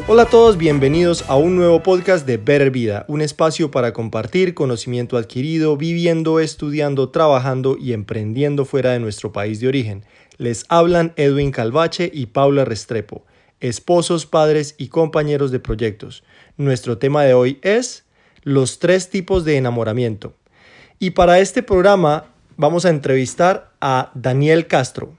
Hola a todos, bienvenidos a un nuevo podcast de Better Vida, un espacio para compartir conocimiento adquirido, viviendo, estudiando, trabajando y emprendiendo fuera de nuestro país de origen. Les hablan Edwin Calvache y Paula Restrepo, esposos, padres y compañeros de proyectos. Nuestro tema de hoy es los 3 tipos de enamoramiento. Y para este programa vamos a entrevistar a Daniel Castro.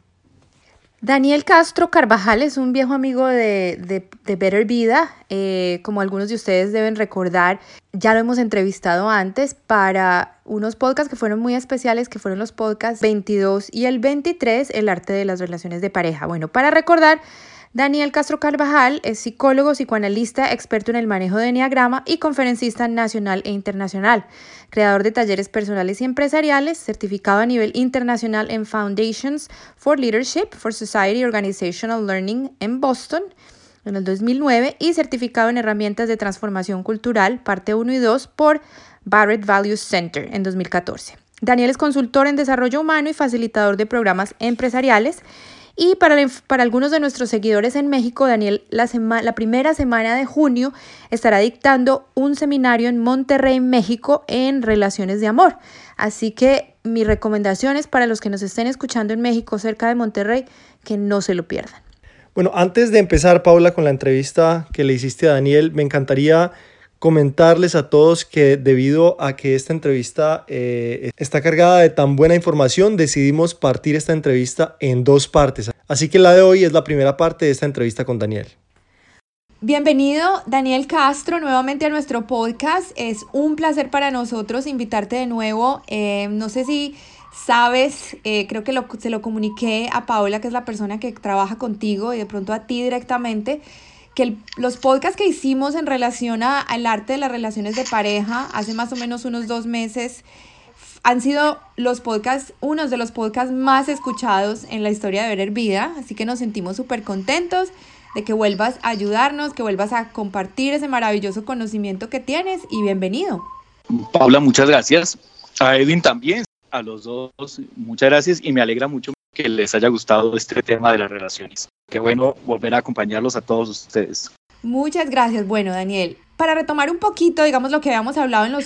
Daniel Castro Carvajal es un viejo amigo de Better Vida. Como algunos de ustedes deben recordar, ya lo hemos entrevistado antes para unos podcasts que fueron muy especiales, que fueron los podcasts 22 y el 23, el arte de las relaciones de pareja. Bueno, para recordar, Daniel Castro Carvajal es psicólogo, psicoanalista, experto en el manejo de eneagrama y conferencista nacional e internacional, creador de talleres personales y empresariales, certificado a nivel internacional en Foundations for Leadership for Society Organizational Learning en Boston en el 2009 y certificado en herramientas de transformación cultural, parte 1 y 2 por Barrett Values Center en 2014. Daniel es consultor en desarrollo humano y facilitador de programas empresariales. Y para algunos de nuestros seguidores en México, Daniel, la primera semana de junio estará dictando un seminario en Monterrey, México, en relaciones de amor. Así que mi recomendación es para los que nos estén escuchando en México, cerca de Monterrey, que no se lo pierdan. Bueno, antes de empezar, Paula, con la entrevista que le hiciste a Daniel, me encantaría comentarles a todos que debido a que esta entrevista está cargada de tan buena información, decidimos partir esta entrevista en 2 partes. Así que la de hoy es la primera parte de esta entrevista con Daniel. Bienvenido, Daniel Castro, nuevamente a nuestro podcast. Es un placer para nosotros invitarte de nuevo. No sé si sabes, creo que se lo comuniqué a Paula, que es la persona que trabaja contigo, y de pronto a ti directamente, que los podcasts que hicimos en relación al arte de las relaciones de pareja hace más o menos unos 2 meses han sido unos de los podcasts más escuchados en la historia de Better Vida, así que nos sentimos súper contentos de que vuelvas a ayudarnos, que vuelvas a compartir ese maravilloso conocimiento que tienes y bienvenido. Paula, muchas gracias. A Edwin también, a los dos, muchas gracias y me alegra mucho que les haya gustado este tema de las relaciones. Qué bueno volver a acompañarlos a todos ustedes. Muchas gracias. Bueno, Daniel, para retomar un poquito, digamos, lo que habíamos hablado en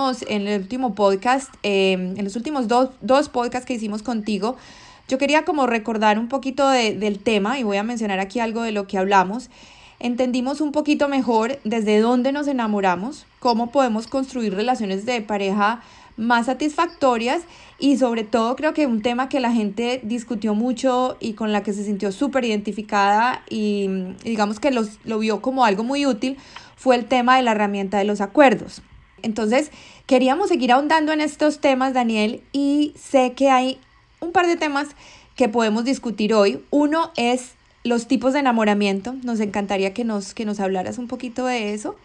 el último podcast, en los últimos dos podcasts que hicimos contigo, yo quería como recordar un poquito del tema y voy a mencionar aquí algo de lo que hablamos. Entendimos un poquito mejor desde dónde nos enamoramos, cómo podemos construir relaciones de pareja más satisfactorias y sobre todo creo que un tema que la gente discutió mucho y con la que se sintió súper identificada y digamos que lo vio como algo muy útil fue el tema de la herramienta de los acuerdos. Entonces queríamos seguir ahondando en estos temas, Daniel, y sé que hay un par de temas que podemos discutir hoy. Uno es los tipos de enamoramiento. Nos encantaría que nos hablaras un poquito de eso.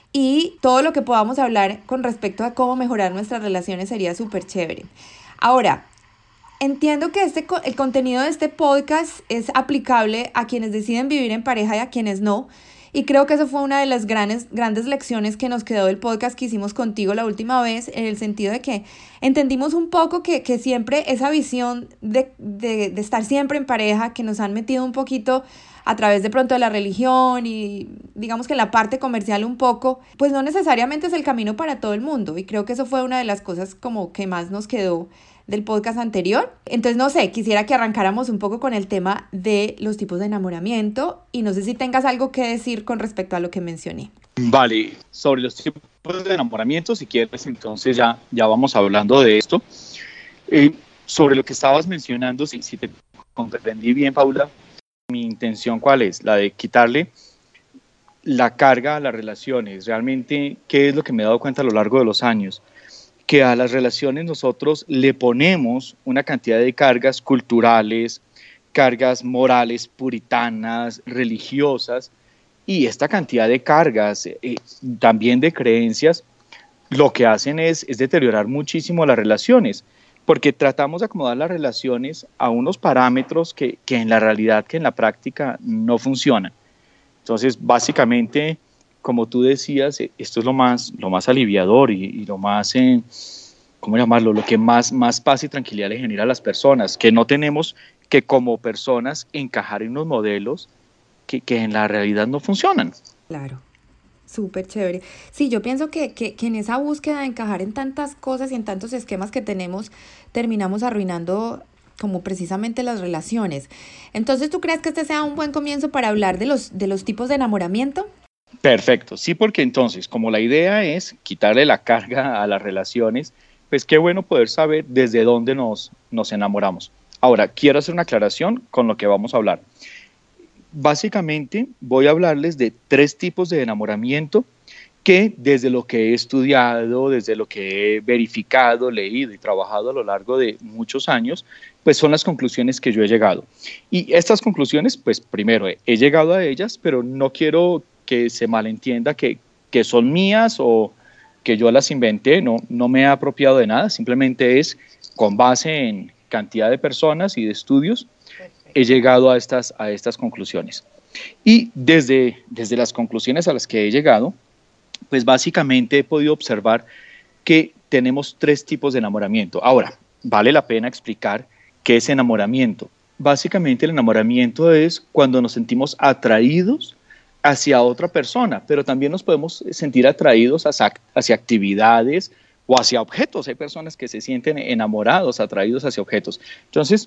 Y todo lo que podamos hablar con respecto a cómo mejorar nuestras relaciones sería súper chévere. Ahora, entiendo que el contenido de este podcast es aplicable a quienes deciden vivir en pareja y a quienes no. Y creo que eso fue una de las grandes lecciones que nos quedó del podcast que hicimos contigo la última vez, en el sentido de que entendimos un poco que siempre esa visión de estar siempre en pareja, que nos han metido un poquito a través de pronto de la religión y digamos que la parte comercial un poco, pues no necesariamente es el camino para todo el mundo. Y creo que eso fue una de las cosas como que más nos quedó del podcast anterior. Entonces, no sé, quisiera que arrancáramos un poco con el tema de los tipos de enamoramiento y no sé si tengas algo que decir con respecto a lo que mencioné. Vale, sobre los tipos de enamoramiento, si quieres, entonces ya vamos hablando de esto. Sobre lo que estabas mencionando, si te comprendí bien, Paula, mi intención, ¿cuál es? La de quitarle la carga a las relaciones. Realmente, ¿qué es lo que me he dado cuenta a lo largo de los años? Que a las relaciones nosotros le ponemos una cantidad de cargas culturales, cargas morales, puritanas, religiosas, y esta cantidad de cargas, también de creencias, lo que hacen es deteriorar muchísimo las relaciones, porque tratamos de acomodar las relaciones a unos parámetros que en la realidad, que en la práctica no funcionan. Entonces, básicamente, como tú decías, esto es lo más aliviador y lo más, ¿cómo llamarlo? Lo que más paz y tranquilidad le genera a las personas, que no tenemos que como personas encajar en unos modelos que en la realidad no funcionan. Claro. Súper chévere. Sí, yo pienso que en esa búsqueda de encajar en tantas cosas y en tantos esquemas que tenemos, terminamos arruinando como precisamente las relaciones. Entonces, ¿tú crees que este sea un buen comienzo para hablar de los tipos de enamoramiento? Perfecto, sí, porque entonces, como la idea es quitarle la carga a las relaciones, pues qué bueno poder saber desde dónde nos enamoramos. Ahora, quiero hacer una aclaración con lo que vamos a hablar. Básicamente, voy a hablarles de 3 tipos de enamoramiento que desde lo que he estudiado, desde lo que he verificado, leído y trabajado a lo largo de muchos años, pues son las conclusiones que yo he llegado. Y estas conclusiones, pues primero he llegado a ellas, pero no quiero que se malentienda que son mías o que yo las inventé, no me he apropiado de nada, simplemente es con base en cantidad de personas y de estudios, he llegado a estas conclusiones. Y desde las conclusiones a las que he llegado, pues básicamente he podido observar que tenemos 3 tipos de enamoramiento. Ahora, vale la pena explicar qué es enamoramiento. Básicamente el enamoramiento es cuando nos sentimos atraídos hacia otra persona, pero también nos podemos sentir atraídos hacia actividades o hacia objetos. Hay personas que se sienten enamorados, atraídos hacia objetos. Entonces,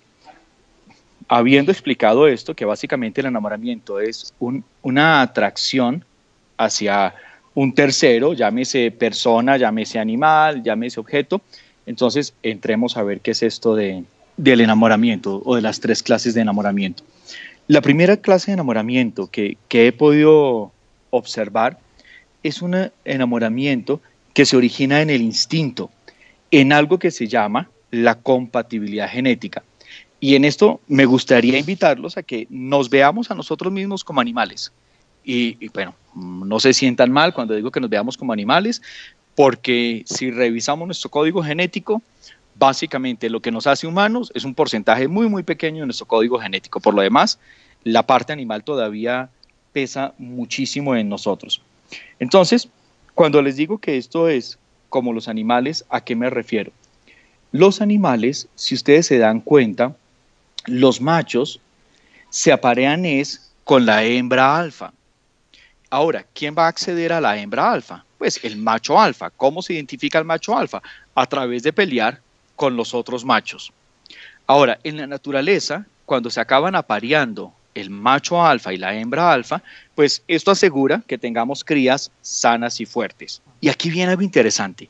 habiendo explicado esto, que básicamente el enamoramiento es una atracción hacia un tercero, llámese persona, llámese animal, llámese objeto, entonces entremos a ver qué es esto del enamoramiento o de las 3 clases de enamoramiento. La primera clase de enamoramiento que he podido observar es un enamoramiento que se origina en el instinto, en algo que se llama la compatibilidad genética. Y en esto me gustaría invitarlos a que nos veamos a nosotros mismos como animales. Y bueno, no se sientan mal cuando digo que nos veamos como animales, porque si revisamos nuestro código genético, básicamente lo que nos hace humanos es un porcentaje muy, muy pequeño de nuestro código genético. Por lo demás, la parte animal todavía pesa muchísimo en nosotros. Entonces, cuando les digo que esto es como los animales, ¿a qué me refiero? Los animales, si ustedes se dan cuenta, los machos se aparean con la hembra alfa. Ahora, ¿quién va a acceder a la hembra alfa? Pues el macho alfa. ¿Cómo se identifica el macho alfa? A través de pelear con los otros machos. Ahora, en la naturaleza, cuando se acaban apareando el macho alfa y la hembra alfa, pues esto asegura que tengamos crías sanas y fuertes. Y aquí viene algo interesante.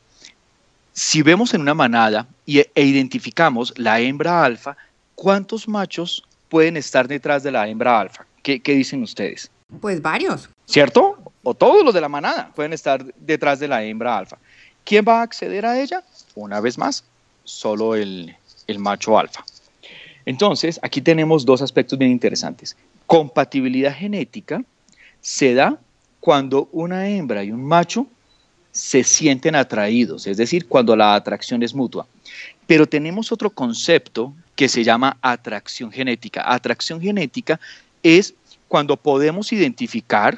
Si vemos en una manada e identificamos la hembra alfa, ¿cuántos machos pueden estar detrás de la hembra alfa? ¿Qué dicen ustedes? Pues varios. ¿Cierto? O todos los de la manada pueden estar detrás de la hembra alfa. ¿Quién va a acceder a ella? Una vez más, solo el macho alfa. Entonces, aquí tenemos 2 aspectos bien interesantes. Compatibilidad genética se da cuando una hembra y un macho se sienten atraídos, es decir, cuando la atracción es mutua. Pero tenemos otro concepto que se llama atracción genética. Atracción genética es cuando podemos identificar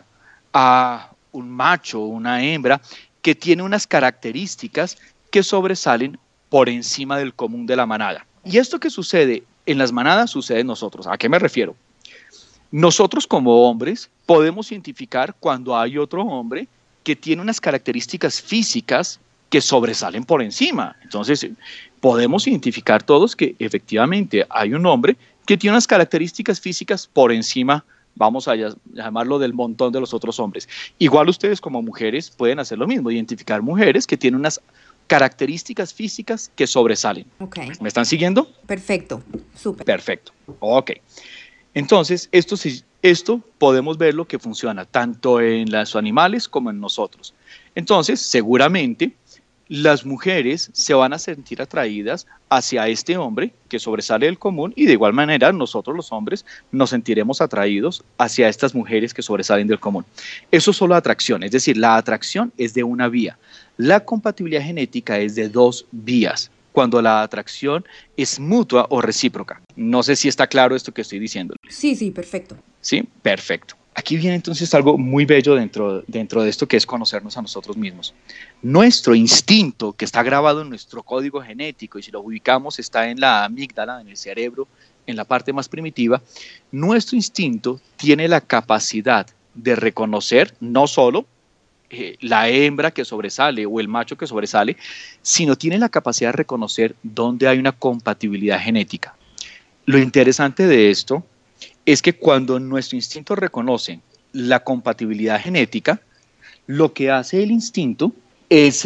a un macho o una hembra que tiene unas características que sobresalen por encima del común de la manada. Y esto que sucede en las manadas sucede en nosotros. ¿A qué me refiero? Nosotros como hombres podemos identificar cuando hay otro hombre que tiene unas características físicas que sobresalen por encima. Entonces, podemos identificar todos que efectivamente hay un hombre que tiene unas características físicas por encima, vamos a llamarlo, del montón de los otros hombres. Igual ustedes como mujeres pueden hacer lo mismo, identificar mujeres que tienen unas características físicas que sobresalen. Okay. ¿Me están siguiendo? Perfecto, súper. Perfecto, ok. Entonces, esto podemos verlo que funciona tanto en los animales como en nosotros. Entonces, seguramente las mujeres se van a sentir atraídas hacia este hombre que sobresale del común y de igual manera nosotros los hombres nos sentiremos atraídos hacia estas mujeres que sobresalen del común. Eso es solo atracción, es decir, la atracción es de una vía. La compatibilidad genética es de 2 vías, cuando la atracción es mutua o recíproca. No sé si está claro esto que estoy diciendo. Sí, perfecto. Sí, perfecto. Aquí viene entonces algo muy bello dentro de esto que es conocernos a nosotros mismos. Nuestro instinto, que está grabado en nuestro código genético y si lo ubicamos está en la amígdala, en el cerebro, en la parte más primitiva, nuestro instinto tiene la capacidad de reconocer no solo la hembra que sobresale o el macho que sobresale, sino tienen la capacidad de reconocer dónde hay una compatibilidad genética. Lo interesante de esto es que cuando nuestro instinto reconoce la compatibilidad genética, lo que hace el instinto es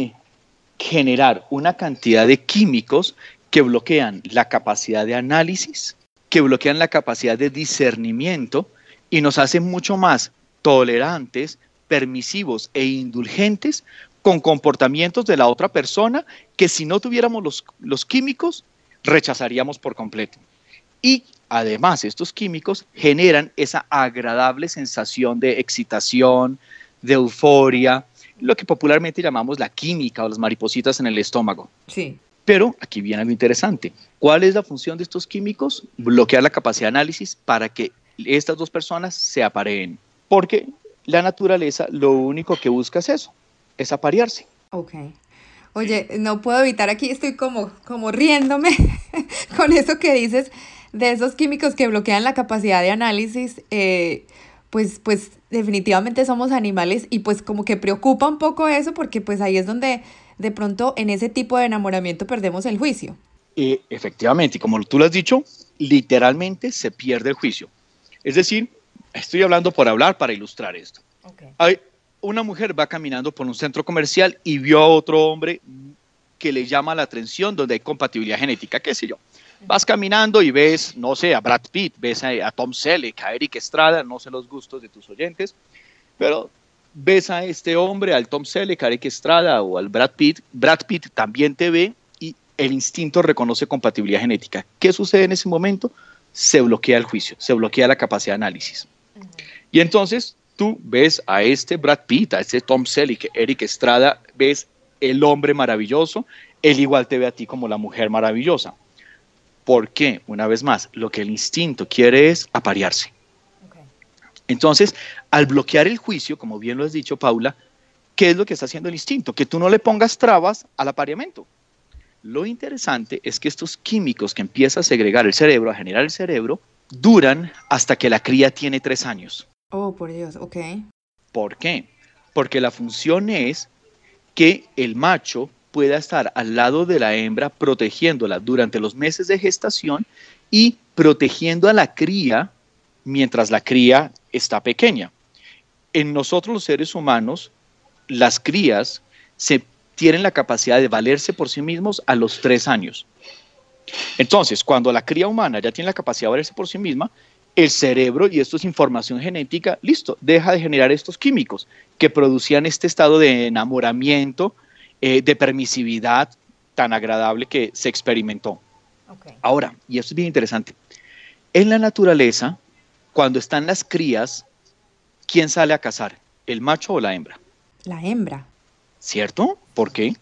generar una cantidad de químicos que bloquean la capacidad de análisis, que bloquean la capacidad de discernimiento y nos hacen mucho más tolerantes, permisivos e indulgentes con comportamientos de la otra persona que si no tuviéramos los químicos rechazaríamos por completo. Y además estos químicos generan esa agradable sensación de excitación, de euforia, lo que popularmente llamamos la química o las maripositas en el estómago. Sí. Pero aquí viene algo interesante. ¿Cuál es la función de estos químicos? Bloquear la capacidad de análisis para que estas dos personas se apareen. Porque la naturaleza lo único que busca es eso, es aparearse. Ok. Oye, no puedo evitar aquí, estoy como riéndome con eso que dices de esos químicos que bloquean la capacidad de análisis. Pues definitivamente somos animales y pues como que preocupa un poco eso porque pues ahí es donde de pronto en ese tipo de enamoramiento perdemos el juicio. Efectivamente, y como tú lo has dicho, literalmente se pierde el juicio. Es decir, estoy hablando por hablar para ilustrar esto. Okay. Una mujer va caminando por un centro comercial y vio a otro hombre que le llama la atención donde hay compatibilidad genética, qué sé yo. Vas caminando y ves, no sé, a Brad Pitt, ves a Tom Selleck, a Eric Estrada, no sé los gustos de tus oyentes, pero ves a este hombre, al Tom Selleck, a Eric Estrada o al Brad Pitt también te ve y el instinto reconoce compatibilidad genética. ¿Qué sucede en ese momento? Se bloquea el juicio, se bloquea la capacidad de análisis. Y entonces tú ves a este Brad Pitt, a este Tom Selleck, Eric Estrada, ves el hombre maravilloso, él igual te ve a ti como la mujer maravillosa. ¿Por qué? Una vez más, lo que el instinto quiere es aparearse. Okay. Entonces, al bloquear el juicio, como bien lo has dicho, Paula, ¿qué es lo que está haciendo el instinto? Que tú no le pongas trabas al apareamiento. Lo interesante es que estos químicos que empieza a segregar el cerebro, a generar el cerebro, duran hasta que la cría tiene 3 años. Oh, por Dios, ok. ¿Por qué? Porque la función es que el macho pueda estar al lado de la hembra protegiéndola durante los meses de gestación y protegiendo a la cría mientras la cría está pequeña. En nosotros los seres humanos, las crías tienen la capacidad de valerse por sí mismos a los 3 años. Entonces, cuando la cría humana ya tiene la capacidad de valerse por sí misma, el cerebro, y esto es información genética, listo, deja de generar estos químicos que producían este estado de enamoramiento, de permisividad tan agradable que se experimentó. Okay. Ahora, y esto es bien interesante, en la naturaleza, cuando están las crías, ¿quién sale a cazar? ¿El macho o la hembra? La hembra. ¿Cierto? ¿Por qué?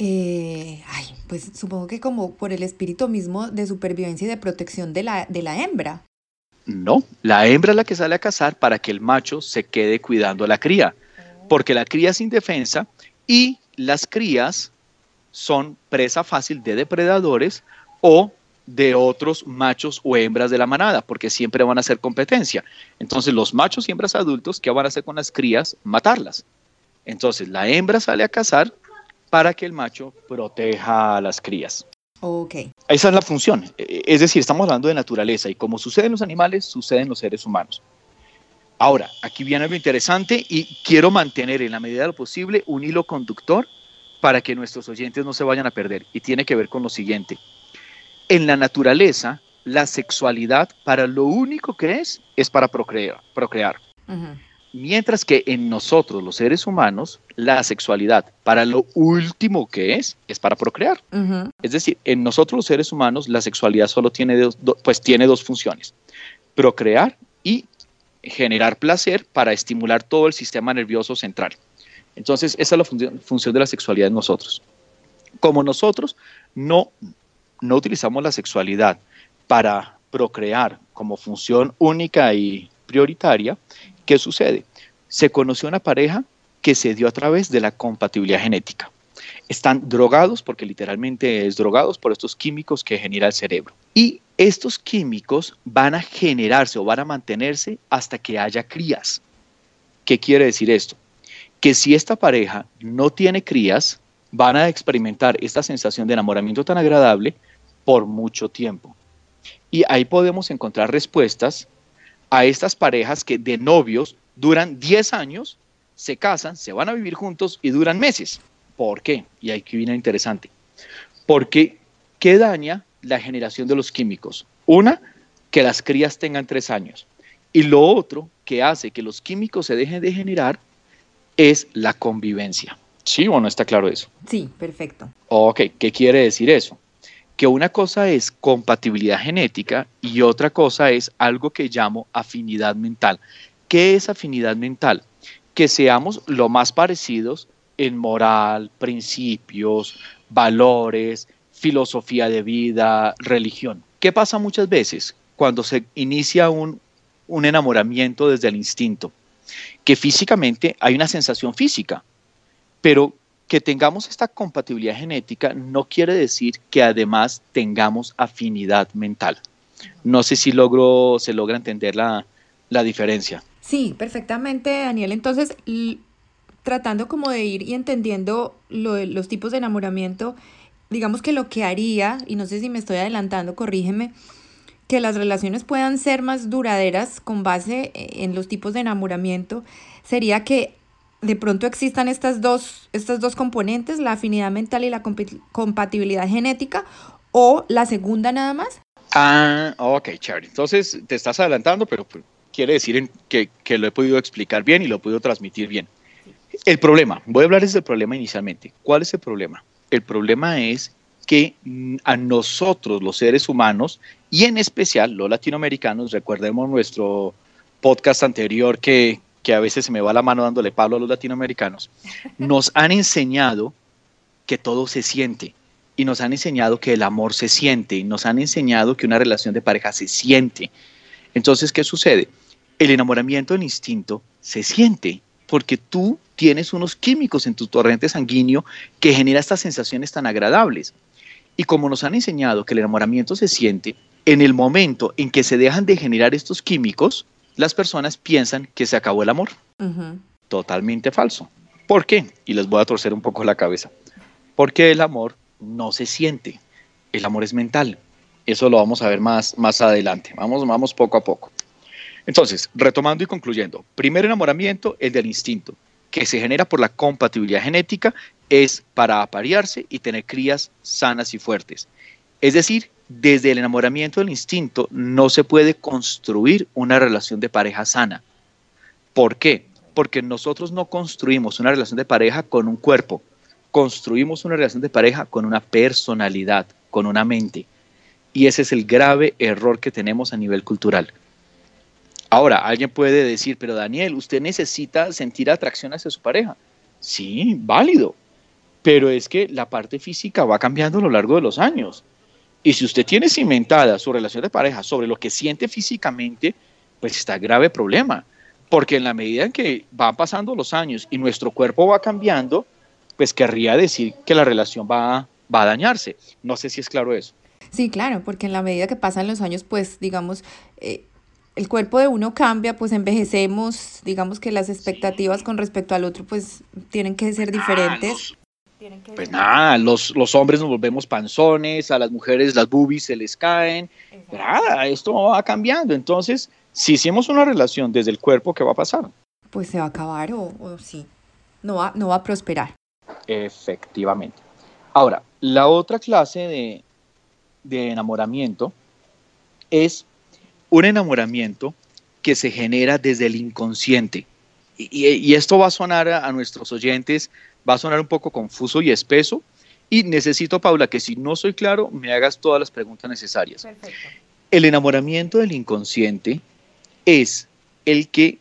Pues supongo que como por el espíritu mismo de supervivencia y de protección de la hembra. No, la hembra es la que sale a cazar para que el macho se quede cuidando a la cría, porque la cría es indefensa y las crías son presa fácil de depredadores o de otros machos o hembras de la manada, porque siempre van a hacer competencia. Entonces los machos y hembras adultos, ¿qué van a hacer con las crías? Matarlas. Entonces la hembra sale a cazar para que el macho proteja a las crías. Okay. Esa es la función. Es decir, estamos hablando de naturaleza y como sucede en los animales, sucede en los seres humanos. Ahora, aquí viene algo interesante y quiero mantener en la medida de lo posible un hilo conductor para que nuestros oyentes no se vayan a perder. Y tiene que ver con lo siguiente. En la naturaleza, la sexualidad para lo único que es para procrear. Uh-huh. Mientras que en nosotros, los seres humanos, la sexualidad para lo último que es para procrear. Uh-huh. Es decir, en nosotros los seres humanos, la sexualidad solo tiene dos funciones. Procrear y generar placer para estimular todo el sistema nervioso central. Entonces, esa es la función de la sexualidad en nosotros. Como nosotros no utilizamos la sexualidad para procrear como función única y prioritaria, ¿qué sucede? Se conoció una pareja que se dio a través de la compatibilidad genética. Están drogados, porque literalmente es drogados por estos químicos que genera el cerebro. Y estos químicos van a generarse o van a mantenerse hasta que haya crías. ¿Qué quiere decir esto? Que si esta pareja no tiene crías, van a experimentar esta sensación de enamoramiento tan agradable por mucho tiempo. Y ahí podemos encontrar respuestas a estas parejas que de novios duran 10 años, se casan, se van a vivir juntos y duran meses. ¿Por qué? Y aquí viene interesante. Porque, ¿qué daña la generación de los químicos? Una, que las crías tengan 3 años. Y lo otro que hace que los químicos se dejen de generar es la convivencia. ¿Sí o no está claro eso? Sí, perfecto. Ok, ¿qué quiere decir eso? Que una cosa es compatibilidad genética y otra cosa es algo que llamo afinidad mental. ¿Qué es afinidad mental? Que seamos lo más parecidos en moral, principios, valores, filosofía de vida, religión. ¿Qué pasa muchas veces cuando se inicia un enamoramiento desde el instinto? Que físicamente hay una sensación física, pero que tengamos esta compatibilidad genética no quiere decir que además tengamos afinidad mental. No sé si se logra entender la diferencia. Sí, perfectamente, Daniel. Entonces, tratando como de ir y entendiendo los tipos de enamoramiento, digamos que lo que haría, y no sé si me estoy adelantando, corrígeme, que las relaciones puedan ser más duraderas con base en los tipos de enamoramiento, sería que de pronto existan estas dos componentes, la afinidad mental y la compatibilidad genética, o la segunda nada más. Ah, ok, Charlie. Entonces te estás adelantando, pero quiere decir que lo he podido explicar bien y lo he podido transmitir bien. El problema, voy a hablarles del problema inicialmente. ¿Cuál es el problema? El problema es que a nosotros, los seres humanos, y en especial los latinoamericanos, recordemos nuestro podcast anterior que a veces se me va la mano dándole palo a los latinoamericanos, nos han enseñado que todo se siente y nos han enseñado que el amor se siente y nos han enseñado que una relación de pareja se siente. Entonces, ¿qué sucede? El enamoramiento del instinto se siente porque tú tienes unos químicos en tu torrente sanguíneo que genera estas sensaciones tan agradables. Y como nos han enseñado que el enamoramiento se siente, en el momento en que se dejan de generar estos químicos, las personas piensan que se acabó el amor. Uh-huh. Totalmente falso. ¿Por qué? Y les voy a torcer un poco la cabeza. Porque el amor no se siente. El amor es mental. Eso lo vamos a ver más adelante. Vamos poco a poco. Entonces, retomando y concluyendo. Primer enamoramiento, el del instinto, que se genera por la compatibilidad genética, es para aparearse y tener crías sanas y fuertes. Es decir, desde el enamoramiento del instinto no se puede construir una relación de pareja sana. ¿Por qué? Porque nosotros no construimos una relación de pareja con un cuerpo, construimos una relación de pareja con una personalidad, con una mente. Y ese es el grave error que tenemos a nivel cultural. Ahora, alguien puede decir, pero Daniel, usted necesita sentir atracción hacia su pareja. Sí, válido, pero es que la parte física va cambiando a lo largo de los años. Y si usted tiene cimentada su relación de pareja sobre lo que siente físicamente, pues está grave problema. Porque en la medida en que van pasando los años y nuestro cuerpo va cambiando, pues querría decir que la relación va a dañarse. No sé si es claro eso. Sí, claro, porque en la medida que pasan los años, pues digamos, el cuerpo de uno cambia, pues envejecemos, digamos que las expectativas con respecto al otro, pues tienen que ser diferentes. Pues nada, los hombres nos volvemos panzones, a las mujeres las boobies se les caen, nada, esto va cambiando. Entonces, si hicimos una relación desde el cuerpo, ¿qué va a pasar? Pues se va a acabar o sí, no va a prosperar. Efectivamente. Ahora, la otra clase de enamoramiento es un enamoramiento que se genera desde el inconsciente. Y esto va a sonar a nuestros oyentes, va a sonar un poco confuso y espeso, y necesito, Paula, que si no soy claro, me hagas todas las preguntas necesarias. Perfecto. El enamoramiento del inconsciente es el que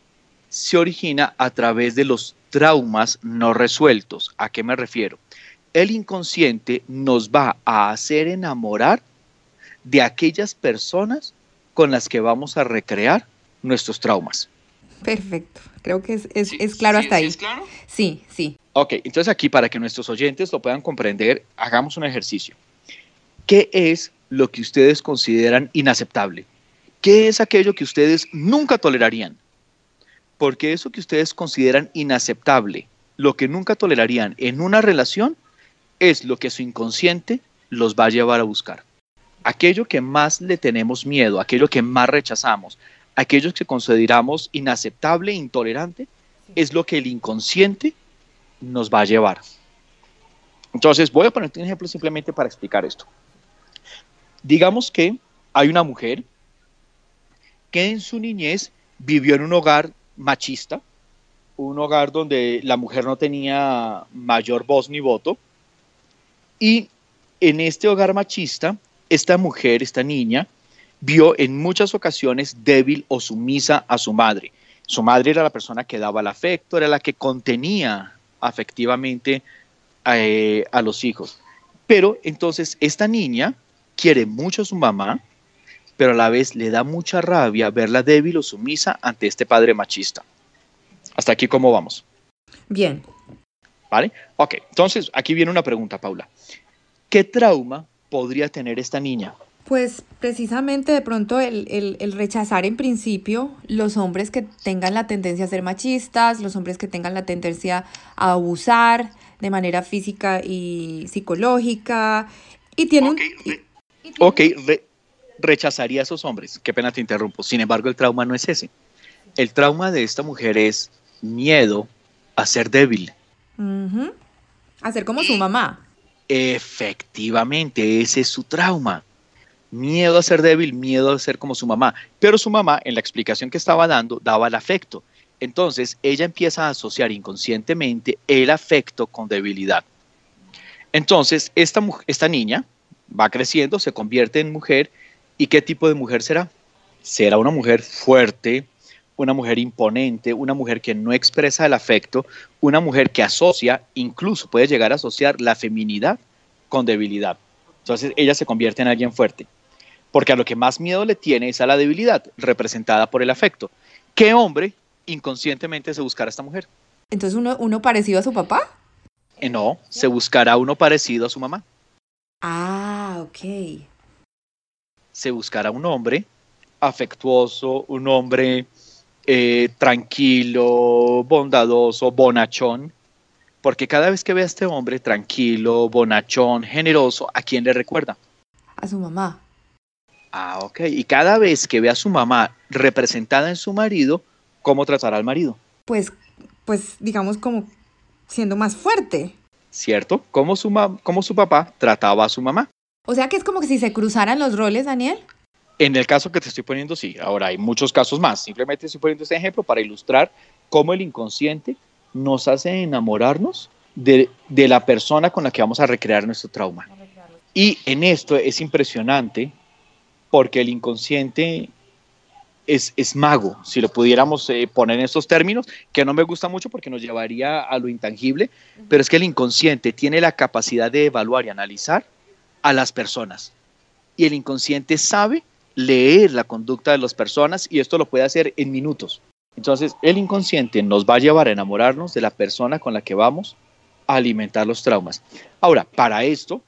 se origina a través de los traumas no resueltos. ¿A qué me refiero? El inconsciente nos va a hacer enamorar de aquellas personas con las que vamos a recrear nuestros traumas. Perfecto, creo que es claro hasta ahí. ¿Es claro? Sí. Ok, entonces aquí para que nuestros oyentes lo puedan comprender, hagamos un ejercicio. ¿Qué es lo que ustedes consideran inaceptable? ¿Qué es aquello que ustedes nunca tolerarían? porque eso que ustedes consideran inaceptable, lo que nunca tolerarían en una relación, es lo que su inconsciente los va a llevar a buscar. Aquello que más le tenemos miedo, aquello que más rechazamos, aquello que consideramos inaceptable, intolerante, es lo que el inconsciente nos va a llevar. Entonces, voy a poner un ejemplo simplemente para explicar esto. Digamos que hay una mujer que en su niñez vivió en un hogar machista, un hogar donde la mujer no tenía mayor voz ni voto, y en este hogar machista, esta mujer, esta niña, vio en muchas ocasiones débil o sumisa a su madre. Su madre era la persona que daba el afecto, era la que contenía afectivamente a los hijos. Pero entonces esta niña quiere mucho a su mamá, pero a la vez le da mucha rabia verla débil o sumisa ante este padre machista. Hasta aquí, ¿cómo vamos? Bien. ¿Vale? Ok, entonces aquí viene una pregunta, Paula. ¿Qué trauma podría tener esta niña? Pues precisamente de pronto el rechazar en principio los hombres que tengan la tendencia a ser machistas, los hombres que tengan la tendencia a abusar de manera física y psicológica. Y tiene rechazaría a esos hombres. Qué pena te interrumpo. Sin embargo, el trauma no es ese. El trauma de esta mujer es miedo a ser débil. Uh-huh. A ser como su mamá. Efectivamente, ese es su trauma. Miedo a ser débil, miedo a ser como su mamá. Pero su mamá, en la explicación que estaba dando, daba el afecto. Entonces, ella empieza a asociar inconscientemente el afecto con debilidad. Entonces, esta niña va creciendo, se convierte en mujer. ¿Y qué tipo de mujer será? Será una mujer fuerte, una mujer imponente, una mujer que no expresa el afecto, una mujer que asocia, incluso puede llegar a asociar la feminidad con debilidad. Entonces, ella se convierte en alguien fuerte. Porque a lo que más miedo le tiene es a la debilidad, representada por el afecto. ¿Qué hombre inconscientemente se buscará a esta mujer? Entonces, ¿uno parecido a su papá? No, se buscará uno parecido a su mamá. Ah, ok. Se buscará un hombre afectuoso, un hombre tranquilo, bondadoso, bonachón. Porque cada vez que ve a este hombre tranquilo, bonachón, generoso, ¿a quién le recuerda? A su mamá. Ah, ok. Y cada vez que ve a su mamá representada en su marido, ¿cómo tratará al marido? Pues digamos como siendo más fuerte. ¿Cierto? ¿Cómo su papá trataba a su mamá? O sea que es como que si se cruzaran los roles, Daniel. En el caso que te estoy poniendo, sí. Ahora hay muchos casos más. Simplemente estoy poniendo este ejemplo para ilustrar cómo el inconsciente nos hace enamorarnos de la persona con la que vamos a recrear nuestro trauma. Y en esto es impresionante porque el inconsciente es mago, si lo pudiéramos poner en estos términos, que no me gusta mucho porque nos llevaría a lo intangible, pero es que el inconsciente tiene la capacidad de evaluar y analizar a las personas. Y el inconsciente sabe leer la conducta de las personas y esto lo puede hacer en minutos. Entonces, el inconsciente nos va a llevar a enamorarnos de la persona con la que vamos a alimentar los traumas. Ahora, para esto,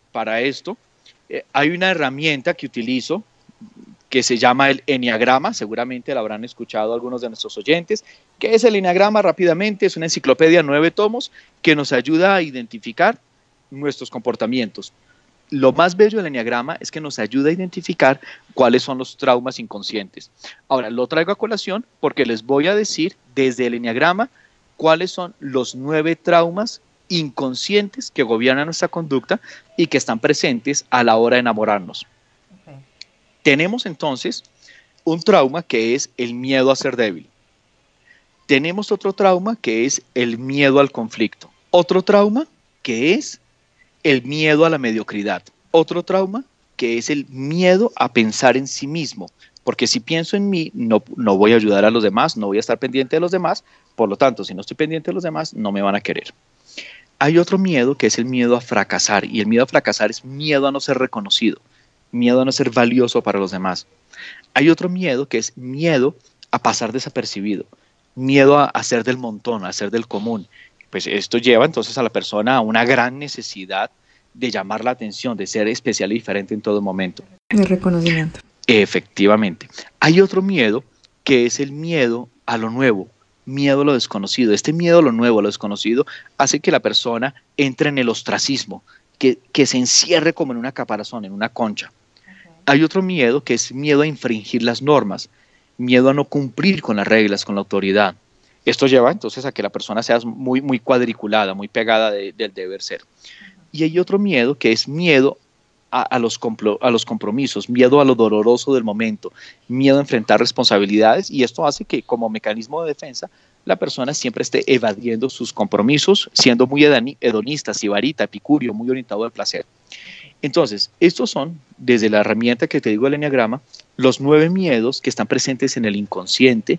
hay una herramienta que utilizo que se llama el Enneagrama, seguramente la habrán escuchado algunos de nuestros oyentes. ¿Qué es el Enneagrama? Rápidamente, es una enciclopedia, 9 tomos, que nos ayuda a identificar nuestros comportamientos. Lo más bello del Enneagrama es que nos ayuda a identificar cuáles son los traumas inconscientes. Ahora, lo traigo a colación porque les voy a decir desde el Enneagrama cuáles son los 9 traumas inconscientes que gobiernan nuestra conducta y que están presentes a la hora de enamorarnos. Okay. Tenemos entonces un trauma que es el miedo a ser débil. Tenemos otro trauma que es el miedo al conflicto. Otro trauma que es el miedo a la mediocridad. Otro trauma que es el miedo a pensar en sí mismo. Porque si pienso en mí, no voy a ayudar a los demás, no voy a estar pendiente de los demás. Por lo tanto, si no estoy pendiente de los demás, no me van a querer. Hay otro miedo que es el miedo a fracasar. Y el miedo a fracasar es miedo a no ser reconocido. Miedo a no ser valioso para los demás. Hay otro miedo que es miedo a pasar desapercibido. Miedo a ser del montón, a ser del común. Pues esto lleva entonces a la persona a una gran necesidad de llamar la atención, de ser especial y diferente en todo momento. De reconocimiento. Efectivamente. Hay otro miedo que es el miedo a lo nuevo, miedo a lo desconocido. Este miedo a lo nuevo, a lo desconocido, hace que la persona entre en el ostracismo, que se encierre como en una caparazón, en una concha. Hay otro miedo que es miedo a infringir las normas, miedo a no cumplir con las reglas, con la autoridad. Esto lleva entonces a que la persona sea muy, muy cuadriculada, muy pegada del deber ser. Y hay otro miedo que es miedo a los compromisos, miedo a lo doloroso del momento, miedo a enfrentar responsabilidades, y esto hace que como mecanismo de defensa la persona siempre esté evadiendo sus compromisos, siendo muy hedonista, sibarita, epicurio, muy orientado al placer. Entonces, estos son, desde la herramienta que te digo del Eneagrama, los 9 miedos que están presentes en el inconsciente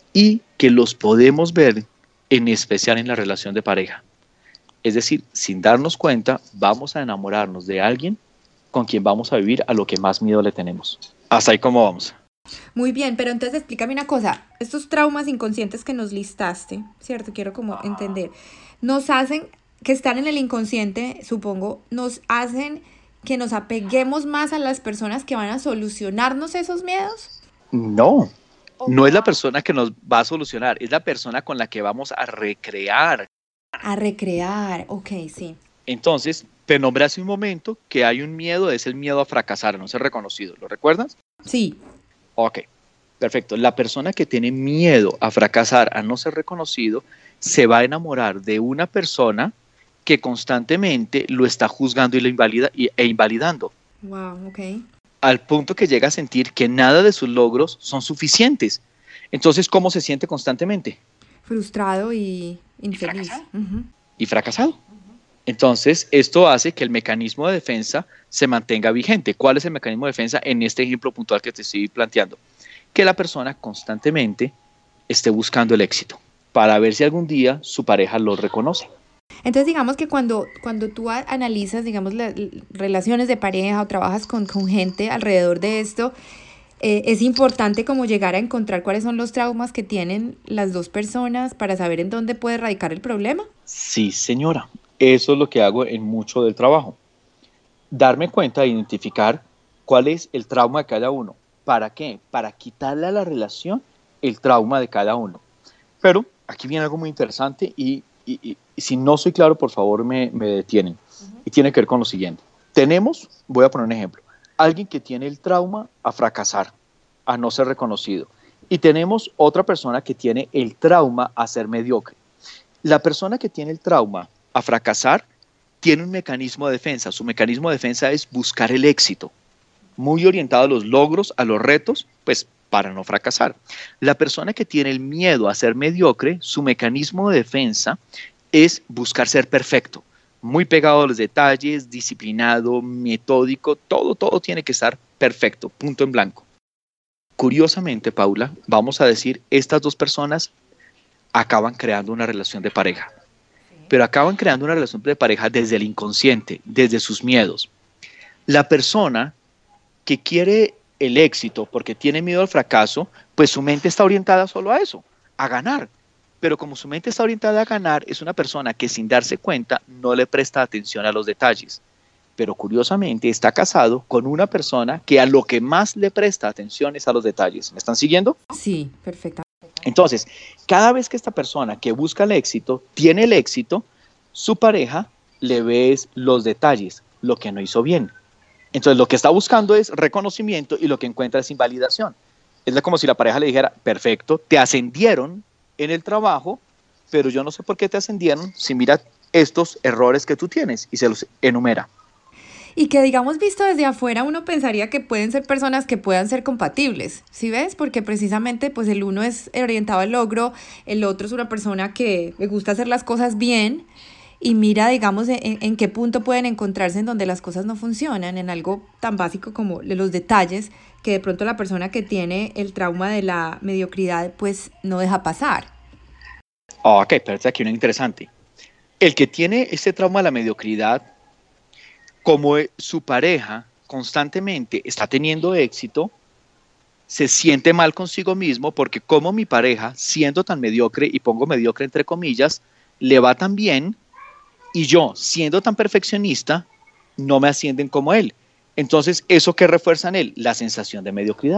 y que los podemos ver en especial en la relación de pareja. Es decir, sin darnos cuenta, vamos a enamorarnos de alguien con quien vamos a vivir a lo que más miedo le tenemos. Hasta ahí cómo vamos. Muy bien, pero entonces explícame una cosa. Estos traumas inconscientes que nos listaste, ¿cierto? Quiero como entender. Nos hacen que están en el inconsciente, supongo, nos hacen que nos apeguemos más a las personas que van a solucionarnos esos miedos. No, no es la persona que nos va a solucionar, es la persona con la que vamos a recrear. A recrear, ok, sí. Entonces, te nombré hace un momento que hay un miedo, es el miedo a fracasar, a no ser reconocido. ¿Lo recuerdas? Sí. Ok, perfecto. La persona que tiene miedo a fracasar, a no ser reconocido, se va a enamorar de una persona que constantemente lo está juzgando y lo invalida e invalidando. Wow, ok. Al punto que llega a sentir que nada de sus logros son suficientes. Entonces, ¿cómo se siente constantemente? Frustrado y infeliz. Y fracasado. Entonces, esto hace que el mecanismo de defensa se mantenga vigente. ¿Cuál es el mecanismo de defensa en este ejemplo puntual que te estoy planteando? Que la persona constantemente esté buscando el éxito para ver si algún día su pareja lo reconoce. Entonces, digamos que cuando tú analizas, digamos, las relaciones de pareja o trabajas con gente alrededor de esto, es importante como llegar a encontrar cuáles son los traumas que tienen las dos personas para saber en dónde puede radicar el problema. Sí, señora. Eso es lo que hago en mucho del trabajo. Darme cuenta, identificar cuál es el trauma de cada uno. ¿Para qué? Para quitarle a la relación el trauma de cada uno. Pero aquí viene algo muy interesante y si no soy claro, por favor me detienen. Y tiene que ver con lo siguiente. Voy a poner un ejemplo, alguien que tiene el trauma a fracasar, a no ser reconocido. Y tenemos otra persona que tiene el trauma a ser mediocre. La persona que tiene el trauma a fracasar tiene un mecanismo de defensa. Su mecanismo de defensa es buscar el éxito, muy orientado a los logros, a los retos, pues para no fracasar. La persona que tiene el miedo a ser mediocre, su mecanismo de defensa es buscar ser perfecto, muy pegado a los detalles, disciplinado, metódico, todo tiene que estar perfecto, punto en blanco. Curiosamente, Paula, vamos a decir, estas dos personas acaban creando una relación de pareja, pero acaban creando una relación de pareja desde el inconsciente, desde sus miedos. La persona que quiere el éxito porque tiene miedo al fracaso, pues su mente está orientada solo a eso, a ganar. Pero como su mente está orientada a ganar, es una persona que sin darse cuenta no le presta atención a los detalles. Pero curiosamente está casado con una persona que a lo que más le presta atención es a los detalles. ¿Me están siguiendo? Sí, perfecto. Entonces, cada vez que esta persona que busca el éxito tiene el éxito, su pareja le ve los detalles, lo que no hizo bien. Entonces, lo que está buscando es reconocimiento y lo que encuentra es invalidación. Es como si la pareja le dijera, perfecto, te ascendieron en el trabajo, pero yo no sé por qué te ascendieron si mira estos errores que tú tienes, y se los enumera. Y que digamos visto desde afuera uno pensaría que pueden ser personas que puedan ser compatibles, ¿sí ves? Porque precisamente pues el uno es orientado al logro, el otro es una persona que le gusta hacer las cosas bien y mira digamos en qué punto pueden encontrarse en donde las cosas no funcionan, en algo tan básico como los detalles que de pronto la persona que tiene el trauma de la mediocridad pues no deja pasar. Ok, pero aquí una interesante. El que tiene este trauma de la mediocridad, como su pareja constantemente está teniendo éxito, se siente mal consigo mismo porque como mi pareja, siendo tan mediocre, y pongo mediocre entre comillas, le va tan bien y yo, siendo tan perfeccionista, no me ascienden como él. Entonces, ¿eso qué refuerza en él? La sensación de mediocridad.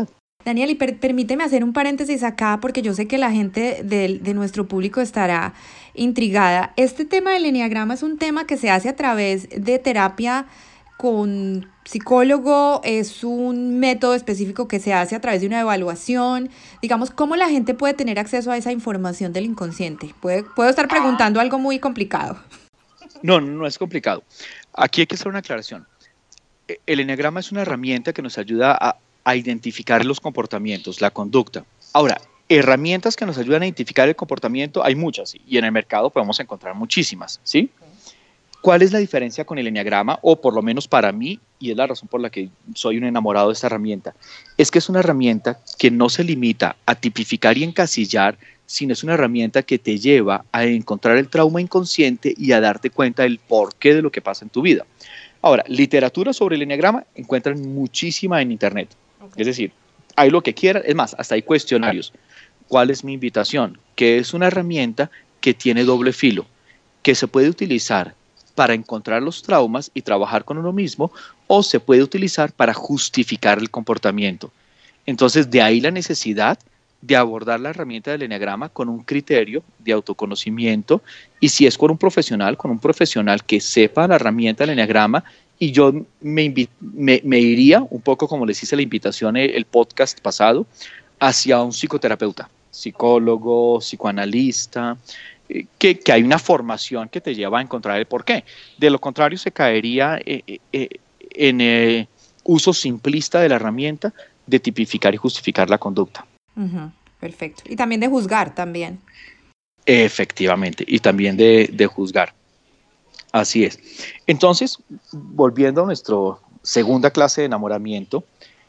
Daniel, y permíteme hacer un paréntesis acá porque yo sé que la gente de nuestro público estará intrigada. Este tema del eneagrama es un tema que se hace a través de terapia con psicólogo, es un método específico que se hace a través de una evaluación. Digamos, ¿cómo la gente puede tener acceso a esa información del inconsciente? Puedo estar preguntando algo muy complicado. No es complicado. Aquí hay que hacer una aclaración. El eneagrama es una herramienta que nos ayuda a identificar los comportamientos, la conducta. Ahora, herramientas que nos ayudan a identificar el comportamiento hay muchas y en el mercado podemos encontrar muchísimas, ¿sí? ¿Cuál es la diferencia con el eneagrama? O por lo menos para mí, y es la razón por la que soy un enamorado de esta herramienta, es que es una herramienta que no se limita a tipificar y encasillar, sino es una herramienta que te lleva a encontrar el trauma inconsciente y a darte cuenta del porqué de lo que pasa en tu vida. Ahora, literatura sobre el eneagrama encuentran muchísima en internet. Okay. Es decir, hay lo que quieran, es más, hasta hay cuestionarios. ¿Cuál es mi invitación? Que es una herramienta que tiene doble filo, que se puede utilizar para encontrar los traumas y trabajar con uno mismo, o se puede utilizar para justificar el comportamiento. Entonces, de ahí la necesidad de abordar la herramienta del eneagrama con un criterio de autoconocimiento, y si es con un profesional que sepa la herramienta del eneagrama, y yo me iría un poco, como les hice la invitación el podcast pasado, hacia un psicoterapeuta, psicólogo, psicoanalista, que hay una formación que te lleva a encontrar el porqué. De lo contrario, se caería en uso simplista de la herramienta de tipificar y justificar la conducta. Perfecto. Y también de juzgar también. Efectivamente, y también de juzgar. Así es. Entonces, volviendo a nuestra segunda clase de enamoramiento,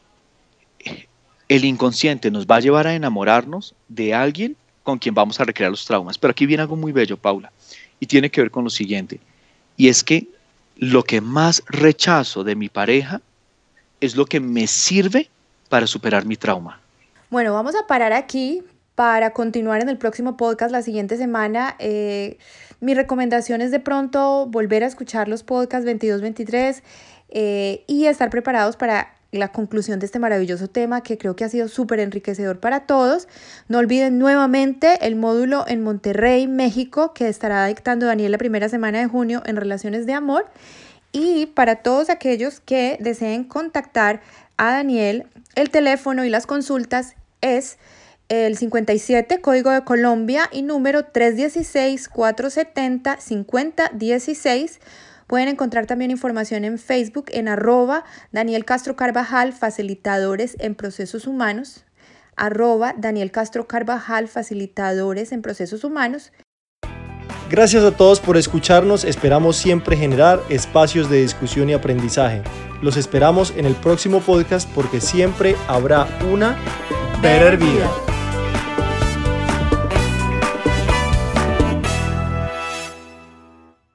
el inconsciente nos va a llevar a enamorarnos de alguien con quien vamos a recrear los traumas. Pero aquí viene algo muy bello, Paula, y tiene que ver con lo siguiente, y es que lo que más rechazo de mi pareja es lo que me sirve para superar mi trauma. Bueno, vamos a parar aquí para continuar en el próximo podcast la siguiente semana. Mi recomendación es de pronto volver a escuchar los podcasts 22, 23 y estar preparados para la conclusión de este maravilloso tema que creo que ha sido súper enriquecedor para todos. No olviden nuevamente el módulo en Monterrey, México, que estará dictando Daniel la primera semana de junio en Relaciones de Amor. Y para todos aquellos que deseen contactar a Daniel, el teléfono y las consultas es el 57, código de Colombia, y número 316-470-5016. Pueden encontrar también información en Facebook en @Daniel Castro Carvajal, facilitadores en procesos humanos, @Daniel Castro Carvajal, facilitadores en procesos humanos. Gracias a todos por escucharnos, esperamos siempre generar espacios de discusión y aprendizaje. Los esperamos en el próximo podcast porque siempre habrá una Better Vida.